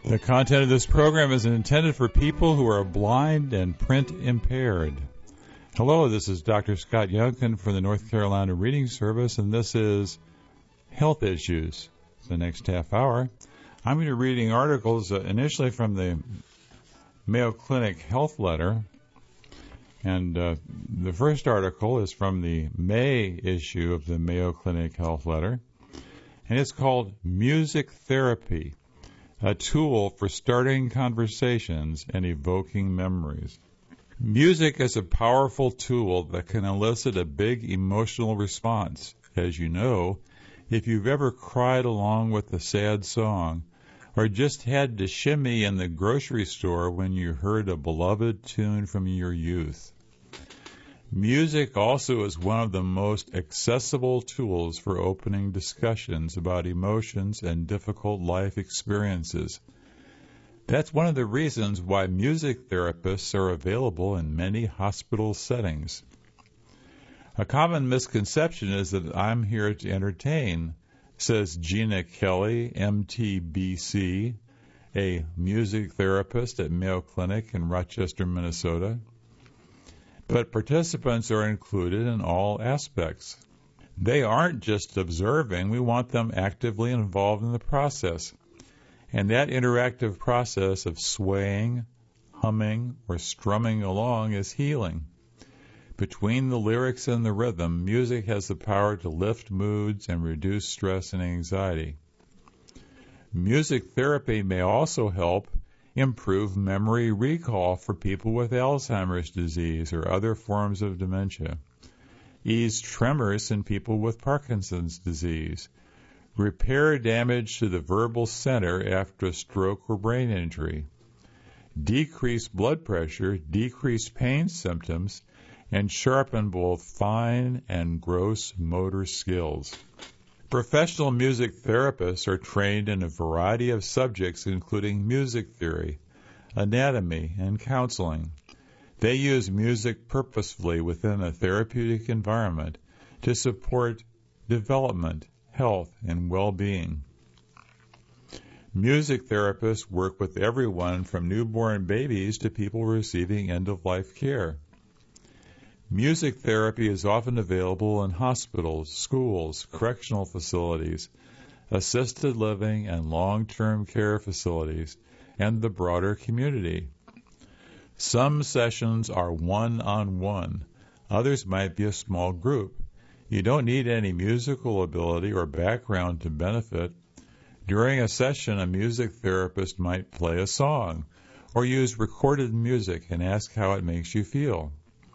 The content of this program is intended for people who are blind and print impaired. Hello, this is Dr. Scott Youngkin from the North Carolina Reading Service, and this is Health Issues. The next half hour, I'm going to be reading articles initially from the Mayo Clinic Health Letter. And the first article is from the May issue of the Mayo Clinic Health Letter, and it's called Music Therapy, a tool for starting conversations and evoking memories. Music is a powerful tool that can elicit a big emotional response. As you know, if you've ever cried along with a sad song, or just had to shimmy in the grocery store when you heard a beloved tune from your youth. Music also is one of the most accessible tools for opening discussions about emotions and difficult life experiences. That's one of the reasons why music therapists are available in many hospital settings. A common misconception is that I'm here to entertain, says Gina Kelly, MTBC, a music therapist at Mayo Clinic in Rochester, Minnesota. But participants are included in all aspects. They aren't just observing, we want them actively involved in the process. And that interactive process of swaying, humming, or strumming along is healing. Between the lyrics and the rhythm, music has the power to lift moods and reduce stress and anxiety. Music therapy may also help improve memory recall for people with Alzheimer's disease or other forms of dementia, ease tremors in people with Parkinson's disease, repair damage to the verbal center after a stroke or brain injury, decrease blood pressure, decrease pain symptoms, and sharpen both fine and gross motor skills. Professional music therapists are trained in a variety of subjects, including music theory, anatomy, and counseling. They use music purposefully within a therapeutic environment to support development, health, and well-being. Music therapists work with everyone from newborn babies to people receiving end-of-life care. Music therapy is often available in hospitals, schools, correctional facilities, assisted living and long-term care facilities, and the broader community. Some sessions are one-on-one. Others might be a small group. You don't need any musical ability or background to benefit. During a session, a music therapist might play a song or use recorded music and ask how it makes you feel.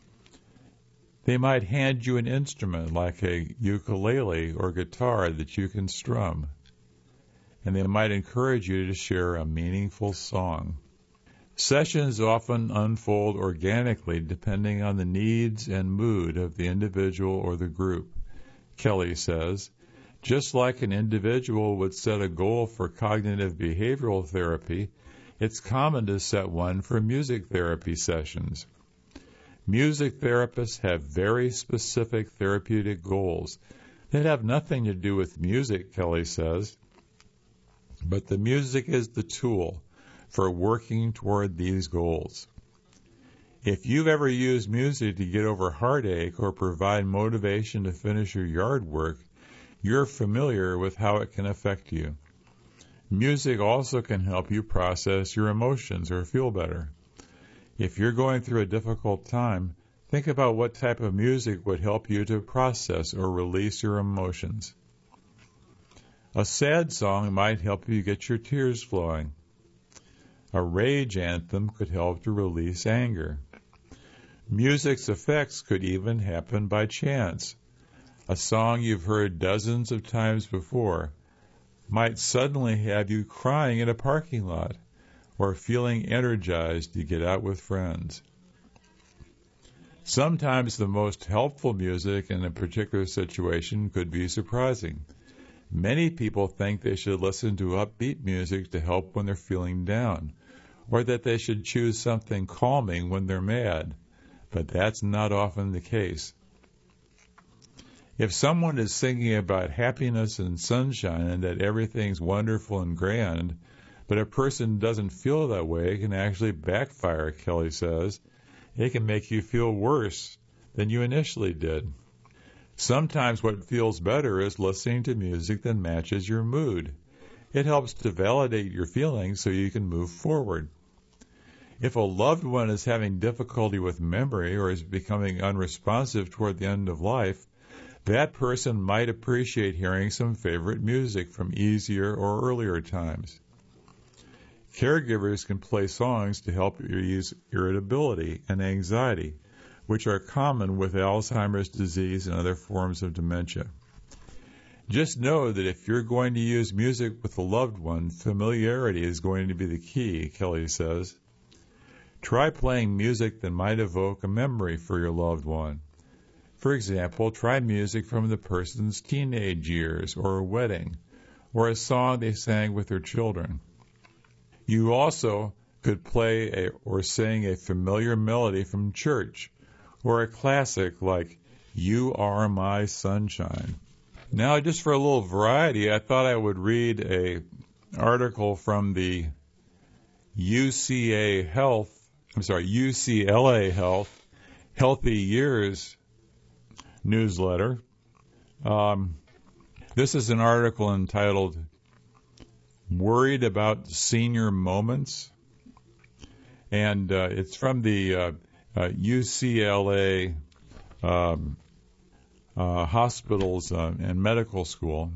They might hand you an instrument like a ukulele or guitar that you can strum, and they might encourage you to share a meaningful song. Sessions often unfold organically depending on the needs and mood of the individual or the group, Kelly says. Just like an individual would set a goal for cognitive behavioral therapy, it's common to set one for music therapy sessions. Music therapists have very specific therapeutic goals that have nothing to do with music, Kelly says, but the music is the tool for working toward these goals. If you've ever used music to get over heartache or provide motivation to finish your yard work, you're familiar with how it can affect you. Music also can help you process your emotions or feel better. If you're going through a difficult time, think about what type of music would help you to process or release your emotions. A sad song might help you get your tears flowing. A rage anthem could help to release anger. Music's effects could even happen by chance. A song you've heard dozens of times before might suddenly have you crying in a parking lot or feeling energized to get out with friends. Sometimes the most helpful music in a particular situation could be surprising. Many people think they should listen to upbeat music to help when they're feeling down, or that they should choose something calming when they're mad, but that's not often the case. If someone is singing about happiness and sunshine and that everything's wonderful and grand, But if a person doesn't feel that way, it can actually backfire, Kelly says. It can make you feel worse than you initially did. Sometimes what feels better is listening to music that matches your mood. It helps to validate your feelings so you can move forward. If a loved one is having difficulty with memory or is becoming unresponsive toward the end of life, that person might appreciate hearing some favorite music from easier or earlier times. Caregivers can play songs to help ease irritability and anxiety, which are common with Alzheimer's disease and other forms of dementia. Just know that if you're going to use music with a loved one, familiarity is going to be the key, Kelly says. Try playing music that might evoke a memory for your loved one. For example, try music from the person's teenage years or a wedding, or a song they sang with their children. You also could play or sing a familiar melody from church, or a classic like You Are My Sunshine. Now, just for a little variety, I thought I would read an article from the UCLA Health Healthy Years newsletter. This is an article entitled Worried About Senior Moments, and it's from the UCLA hospitals and medical school.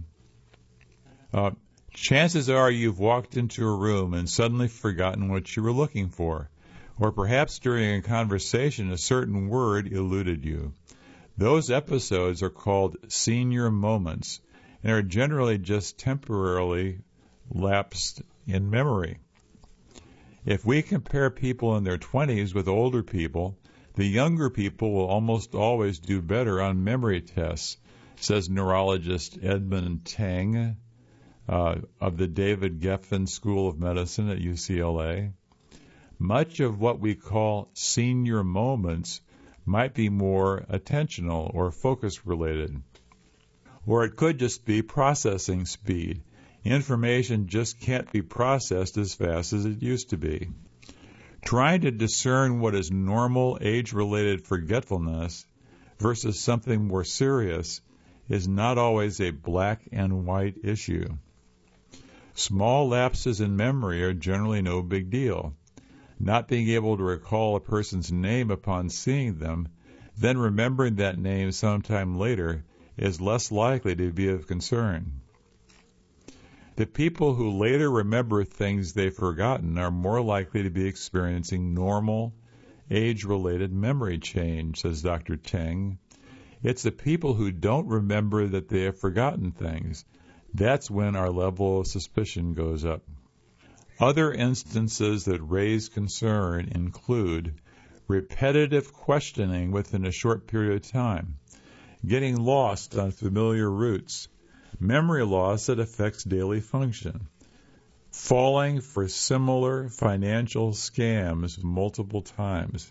Chances are you've walked into a room and suddenly forgotten what you were looking for, or perhaps during a conversation a certain word eluded you. Those episodes are called senior moments and are generally just temporarily lapsed in memory. If we compare people in their 20s with older people, the younger people will almost always do better on memory tests, says neurologist Edmund Tang of the David Geffen School of Medicine at UCLA. Much of what we call senior moments might be more attentional or focus related. Or it could just be processing speed. Information just can't be processed as fast as it used to be. Trying to discern what is normal age-related forgetfulness versus something more serious is not always a black and white issue. Small lapses in memory are generally no big deal. Not being able to recall a person's name upon seeing them, then remembering that name sometime later, is less likely to be of concern. The people who later remember things they've forgotten are more likely to be experiencing normal, age-related memory change, says Dr. Teng. It's the people who don't remember that they have forgotten things. That's when our level of suspicion goes up. Other instances that raise concern include repetitive questioning within a short period of time, getting lost on familiar routes, memory loss that affects daily function, falling for similar financial scams multiple times.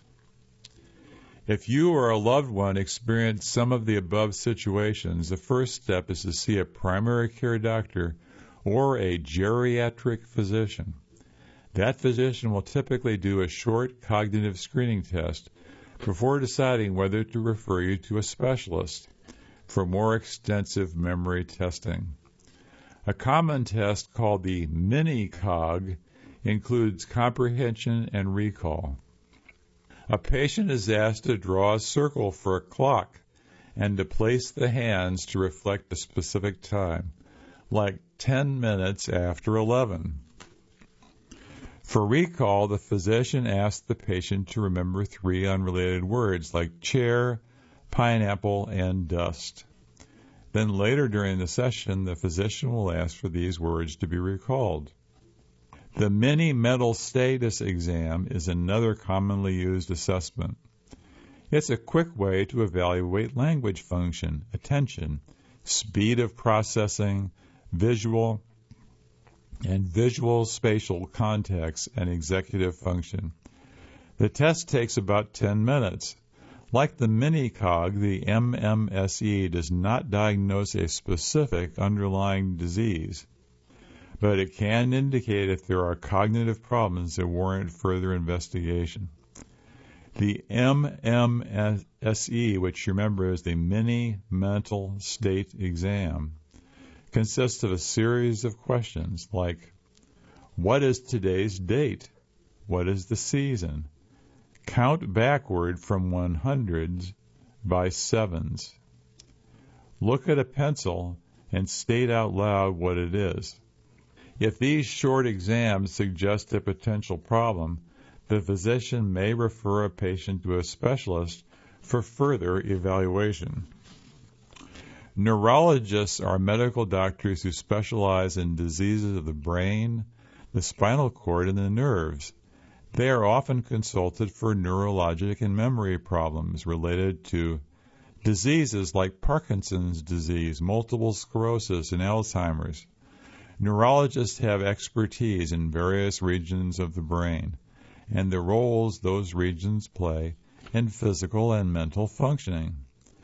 If you or a loved one experience some of the above situations, the first step is to see a primary care doctor or a geriatric physician. That physician will typically do a short cognitive screening test before deciding whether to refer you to a specialist for more extensive memory testing. A common test called the mini-cog includes comprehension and recall. A patient is asked to draw a circle for a clock and to place the hands to reflect a specific time, like 10 minutes after 11. For recall, the physician asks the patient to remember 3 unrelated words like chair, pineapple, and dust. Then later during the session, the physician will ask for these words to be recalled. The mini mental status exam is another commonly used assessment. It's a quick way to evaluate language function, attention, speed of processing, visual spatial context, and executive function. The test takes about 10 minutes. Like the mini-cog, the MMSE does not diagnose a specific underlying disease. but it can indicate if there are cognitive problems that warrant further investigation. The MMSE, which you remember is the Mini Mental State Exam, consists of a series of questions like, what is today's date? What is the season? Count backward from 100s by 7s. Look at a pencil and state out loud what it is. If these short exams suggest a potential problem, the physician may refer a patient to a specialist for further evaluation. Neurologists are medical doctors who specialize in diseases of the brain, the spinal cord, and the nerves. They are often consulted for neurologic and memory problems related to diseases like Parkinson's disease, multiple sclerosis, and Alzheimer's. Neurologists have expertise in various regions of the brain and the roles those regions play in physical and mental functioning.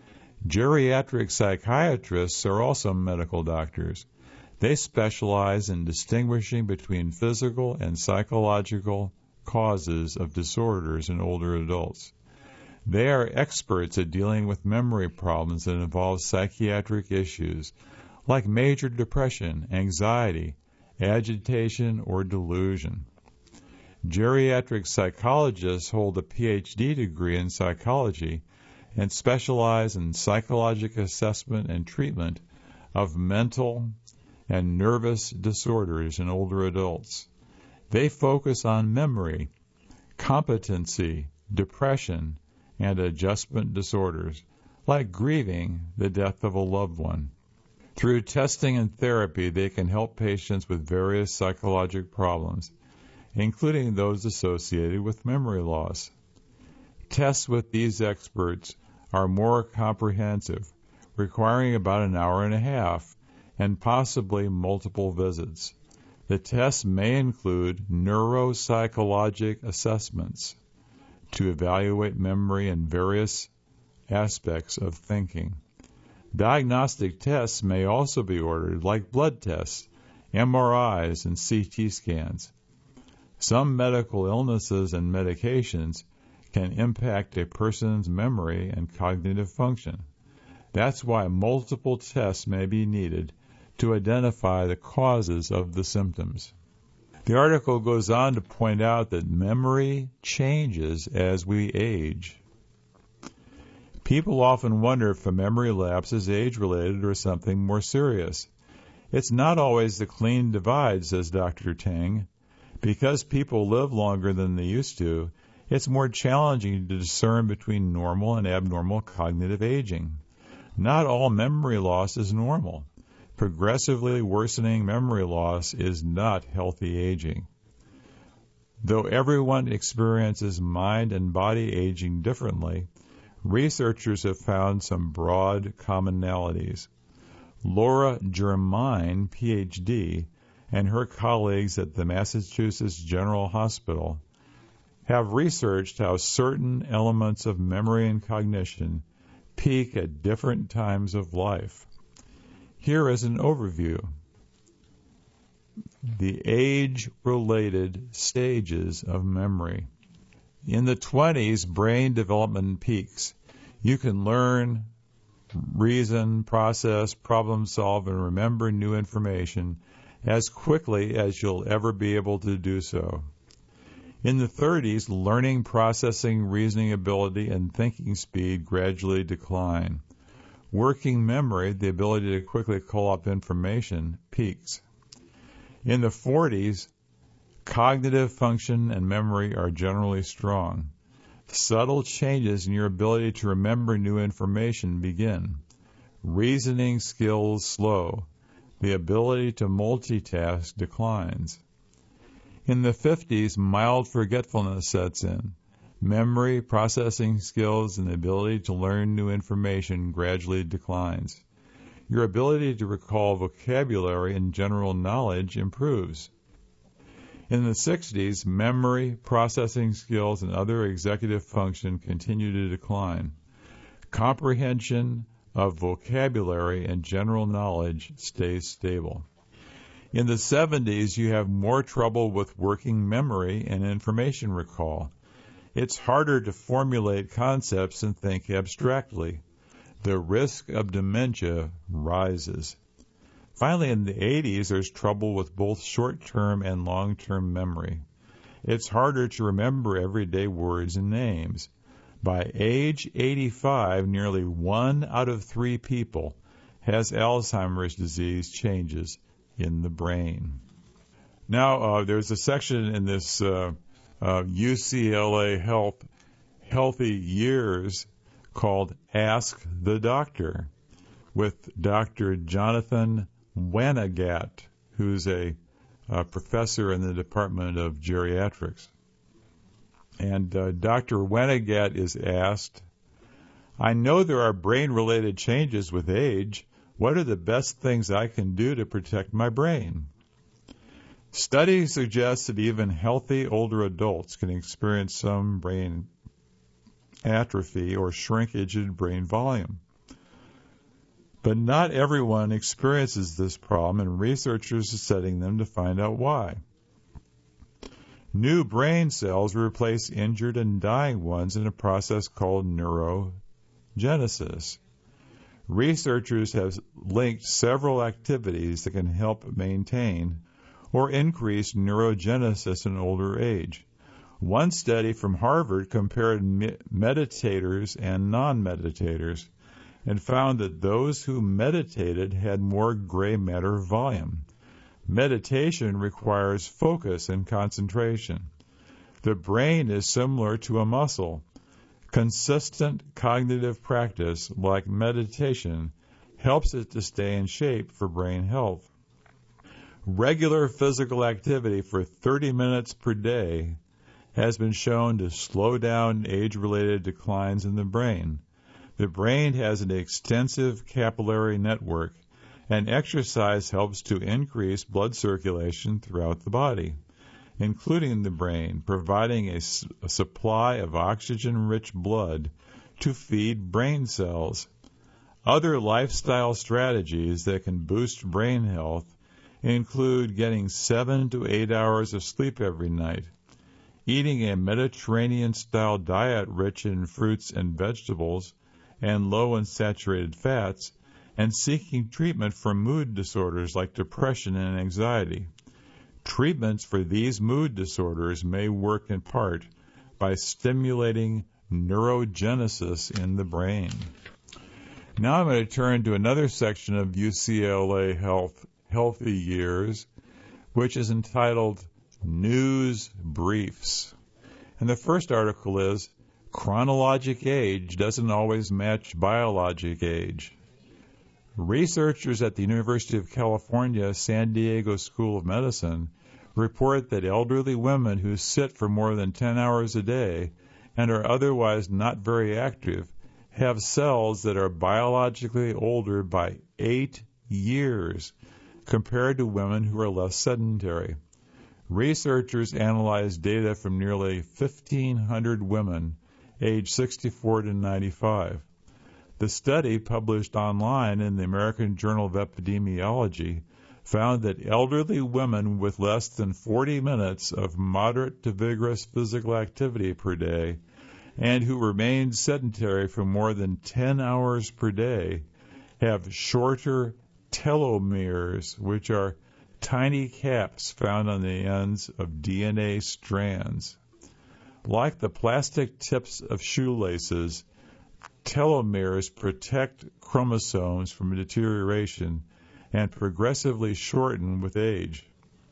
Geriatric psychiatrists are also medical doctors. They specialize in distinguishing between physical and psychological causes of disorders in older adults. They are experts at dealing with memory problems that involve psychiatric issues like major depression, anxiety, agitation, or delusion. Geriatric psychologists hold a PhD degree in psychology and specialize in psychological assessment and treatment of mental and nervous disorders in older adults. They focus on memory, competency, depression, and adjustment disorders, like grieving the death of a loved one. Through testing and therapy, they can help patients with various psychological problems, including those associated with memory loss. Tests with these experts are more comprehensive, requiring about an hour and a half, and possibly multiple visits. The tests may include neuropsychologic assessments to evaluate memory and various aspects of thinking. Diagnostic tests may also be ordered, like blood tests, MRIs, and CT scans. Some medical illnesses and medications can impact a person's memory and cognitive function. That's why multiple tests may be needed to identify the causes of the symptoms. The article goes on to point out that memory changes as we age. People often wonder if a memory lapse is age-related or something more serious. It's not always the clean divide, says Dr. Tang. Because people live longer than they used to, it's more challenging to discern between normal and abnormal cognitive aging. Not all memory loss is normal. Progressively worsening memory loss is not healthy aging. Though everyone experiences mind and body aging differently, researchers have found some broad commonalities. Laura Germain, Ph.D., and her colleagues at the Massachusetts General Hospital have researched how certain elements of memory and cognition peak at different times of life. Here is an overview. The age-related stages of memory. In the 20s, brain development peaks. You can learn, reason, process, problem solve, and remember new information as quickly as you'll ever be able to do so. In the 30s, learning, processing, reasoning ability, and thinking speed gradually decline. Working memory, the ability to quickly call up information, peaks. In the 40s, cognitive function and memory are generally strong. Subtle changes in your ability to remember new information begin. Reasoning skills slow. The ability to multitask declines. In the 50s, mild forgetfulness sets in. Memory, processing skills, and the ability to learn new information gradually declines. Your ability to recall vocabulary and general knowledge improves. In the 60s, memory, processing skills, and other executive function continue to decline. Comprehension of vocabulary and general knowledge stays stable. In the 70s, you have more trouble with working memory and information recall. It's harder to formulate concepts and think abstractly. The risk of dementia rises. Finally, in the 80s, there's trouble with both short-term and long-term memory. It's harder to remember everyday words and names. By age 85, nearly 1 out of 3 people has Alzheimer's disease changes in the brain. Now, there's a section in this UCLA Healthy Years called Ask the Doctor with Dr. Jonathan Wanagat, who's a professor in the Department of Geriatrics. And Dr. Wanagat is asked, I know there are brain-related changes with age. What are the best things I can do to protect my brain? Studies suggest that even healthy older adults can experience some brain atrophy or shrinkage in brain volume. But not everyone experiences this problem, and researchers are studying them to find out why. New brain cells replace injured and dying ones in a process called neurogenesis. Researchers have linked several activities that can help maintain or increase neurogenesis in older age. One study from Harvard compared meditators and non-meditators and found that those who meditated had more gray matter volume. Meditation requires focus and concentration. The brain is similar to a muscle. Consistent cognitive practice, like meditation, helps it to stay in shape for brain health. Regular physical activity for 30 minutes per day has been shown to slow down age-related declines in the brain. The brain has an extensive capillary network, and exercise helps to increase blood circulation throughout the body, including the brain, providing a supply of oxygen-rich blood to feed brain cells. Other lifestyle strategies that can boost brain health include getting 7 to 8 hours of sleep every night, eating a Mediterranean-style diet rich in fruits and vegetables and low in saturated fats, and seeking treatment for mood disorders like depression and anxiety. Treatments for these mood disorders may work in part by stimulating neurogenesis in the brain. Now I'm going to turn to another section of UCLA Healthy Years, which is entitled News Briefs. And the first article is, Chronologic age doesn't always match biologic age. Researchers at the University of California, San Diego School of Medicine report that elderly women who sit for more than 10 hours a day and are otherwise not very active have cells that are biologically older by 8 years compared to women who are less sedentary. Researchers analyzed data from nearly 1,500 women aged 64 to 95. The study, published online in the American Journal of Epidemiology, found that elderly women with less than 40 minutes of moderate to vigorous physical activity per day and who remained sedentary for more than 10 hours per day have shorter telomeres, which are tiny caps found on the ends of DNA strands. Like the plastic tips of shoelaces, telomeres protect chromosomes from deterioration and progressively shorten with age.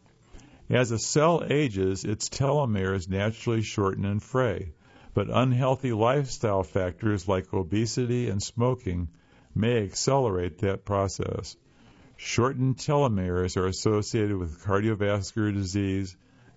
As a cell ages, its telomeres naturally shorten and fray, but unhealthy lifestyle factors like obesity and smoking may accelerate that process. Shortened telomeres are associated with cardiovascular disease,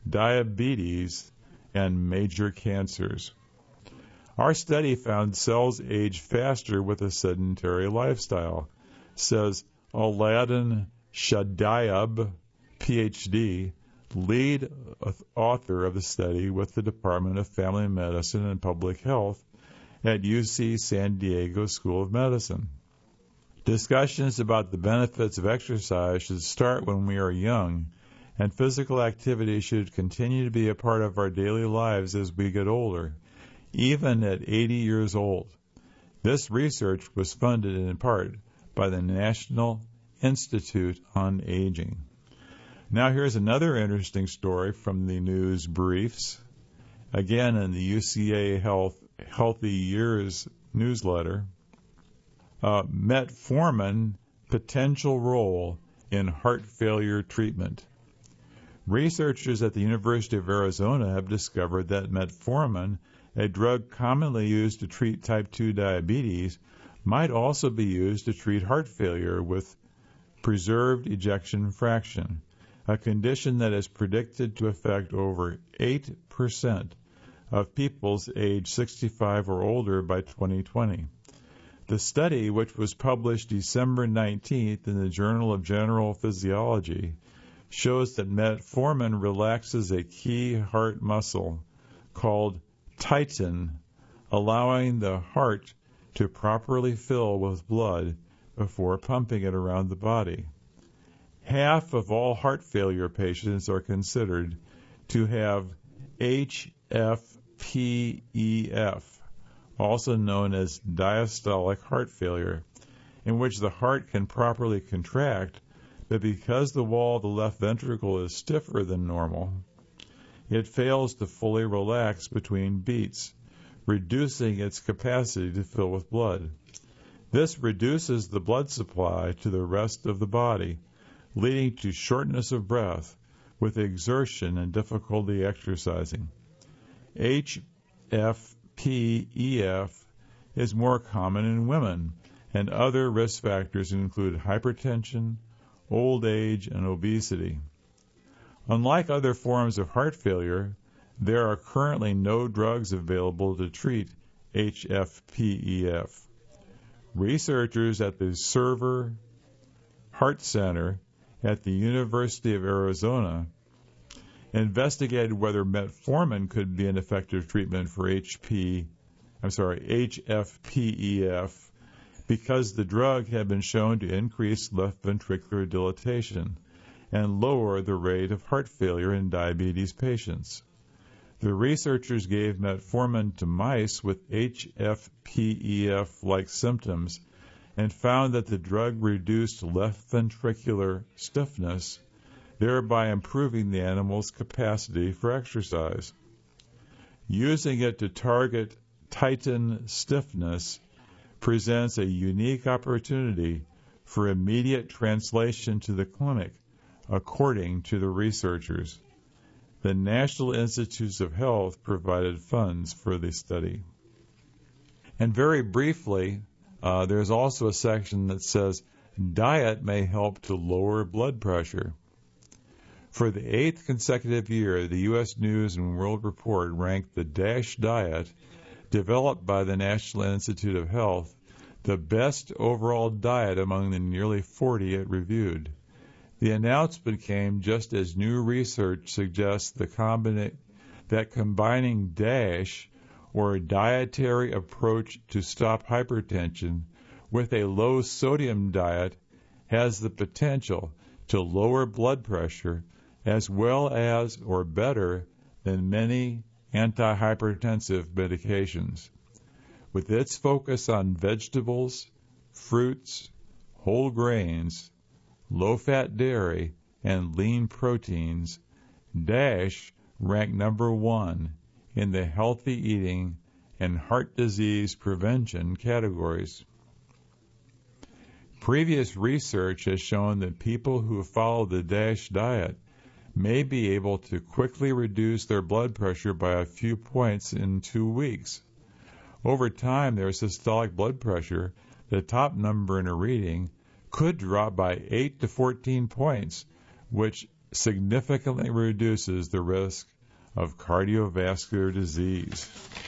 diabetes, and major cancers. Our study found cells age faster with a sedentary lifestyle, says Aladdin Shadiab, Ph.D., lead author of the study with the Department of Family Medicine and Public Health at UC San Diego School of Medicine. Discussions about the benefits of exercise should start when we are young, and physical activity should continue to be a part of our daily lives as we get older, even at 80 years old. This research was funded in part by the National Institute on Aging. Now here's another interesting story from the news briefs, again in the UCA Healthy Years newsletter. Metformin potential role in heart failure treatment. Researchers at the University of Arizona have discovered that metformin, a drug commonly used to treat type 2 diabetes, might also be used to treat heart failure with preserved ejection fraction, a condition that is predicted to affect over 8% of people aged 65 or older by 2020. The study, which was published December 19th in the Journal of General Physiology, shows that metformin relaxes a key heart muscle called titin, allowing the heart to properly fill with blood before pumping it around the body. Half of all heart failure patients are considered to have HFpEF, also known as diastolic heart failure, in which the heart can properly contract, but because the wall of the left ventricle is stiffer than normal, it fails to fully relax between beats, reducing its capacity to fill with blood. This reduces the blood supply to the rest of the body, leading to shortness of breath with exertion and difficulty exercising. HFpEF is more common in women, and other risk factors include hypertension, old age, and obesity. Unlike other forms of heart failure, there are currently no drugs available to treat HFpEF. Researchers at the Server Heart Center at the University of Arizona investigated whether metformin could be an effective treatment for HFpEF because the drug had been shown to increase left ventricular dilatation and lower the rate of heart failure in diabetes patients. The researchers gave metformin to mice with HFpEF-like symptoms and found that the drug reduced left ventricular stiffness, thereby improving the animal's capacity for exercise. Using it to target titin stiffness presents a unique opportunity for immediate translation to the clinic, according to the researchers. The National Institutes of Health provided funds for the study. And very briefly, there's also a section that says diet may help to lower blood pressure. For the 8th consecutive year, the U.S. News and World Report ranked the DASH diet, developed by the National Institute of Health, the best overall diet among the nearly 40 it reviewed. The announcement came just as new research suggests that combining DASH, or a dietary approach to stop hypertension, with a low-sodium diet has the potential to lower blood pressure as well as or better than many antihypertensive medications. With its focus on vegetables, fruits, whole grains, low-fat dairy, and lean proteins, DASH ranked number 1 in the healthy eating and heart disease prevention categories. Previous research has shown that people who follow the DASH diet may be able to quickly reduce their blood pressure by a few points in 2 weeks. Over time, their systolic blood pressure, the top number in a reading, could drop by 8 to 14 points, which significantly reduces the risk of cardiovascular disease.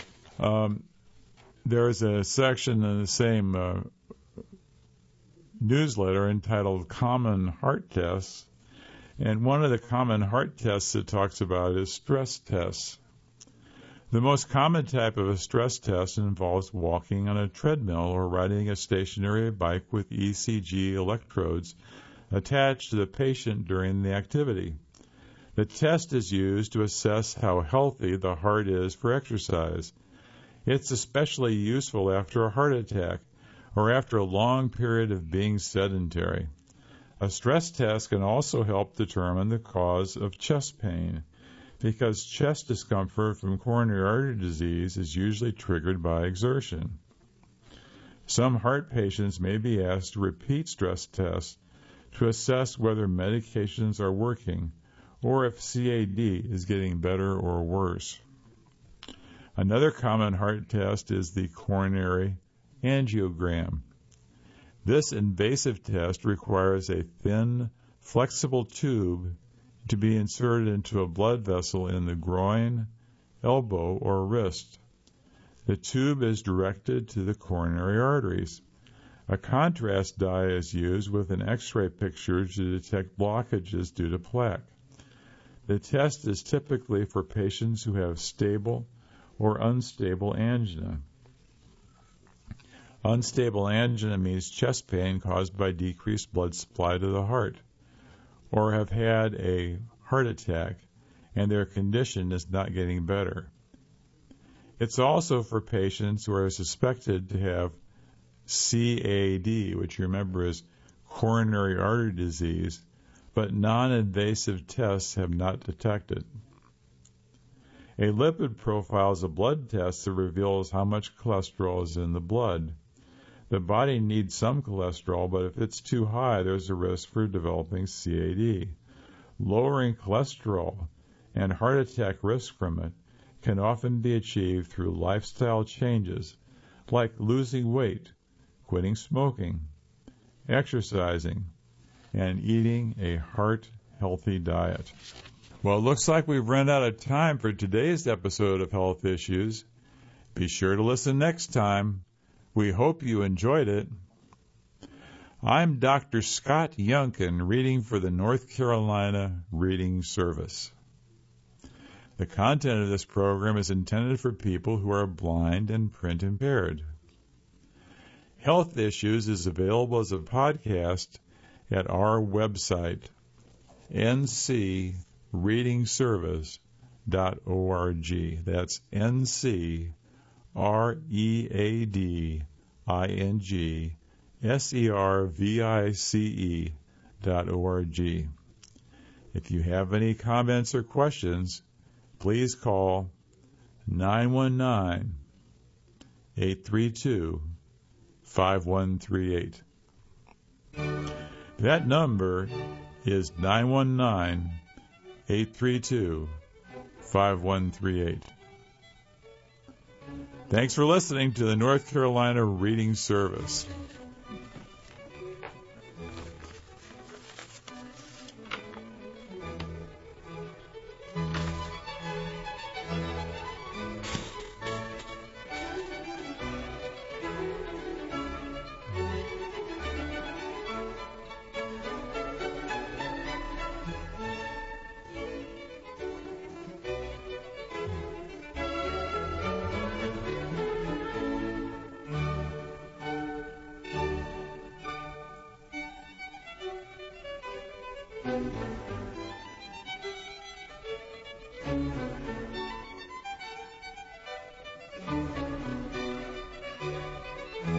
There's a section in the same newsletter entitled Common Heart Tests, and one of the common heart tests it talks about is stress tests. The most common type of a stress test involves walking on a treadmill or riding a stationary bike with ECG electrodes attached to the patient during the activity. The test is used to assess how healthy the heart is for exercise. It's especially useful after a heart attack or after a long period of being sedentary. A stress test can also help determine the cause of chest pain, because chest discomfort from coronary artery disease is usually triggered by exertion. Some heart patients may be asked to repeat stress tests to assess whether medications are working or if CAD is getting better or worse. Another common heart test is the coronary angiogram. This invasive test requires a thin, flexible tube to be inserted into a blood vessel in the groin, elbow, or wrist. The tube is directed to the coronary arteries. A contrast dye is used with an X-ray picture to detect blockages due to plaque. The test is typically for patients who have stable or unstable angina. Unstable angina means chest pain caused by decreased blood supply to the heart, or have had a heart attack and their condition is not getting better. It's also for patients who are suspected to have CAD, which you remember is coronary artery disease, but non-invasive tests have not detected. A lipid profile is a blood test that reveals how much cholesterol is in the blood. The body needs some cholesterol, but if it's too high, there's a risk for developing CAD. Lowering cholesterol and heart attack risk from it can often be achieved through lifestyle changes like losing weight, quitting smoking, exercising, and eating a heart-healthy diet. Well, it looks like we've run out of time for today's episode of Health Issues. Be sure to listen next time. We hope you enjoyed it. I'm Dr. Scott Youngkin, reading for the North Carolina Reading Service. The content of this program is intended for people who are blind and print impaired. Health Issues is available as a podcast at our website, ncreadingservice.org. That's ncreadingservice.org. If you have any comments or questions, please call 919-832-5138. That number is 919-832-5138. Thanks for listening to the North Carolina Reading Service.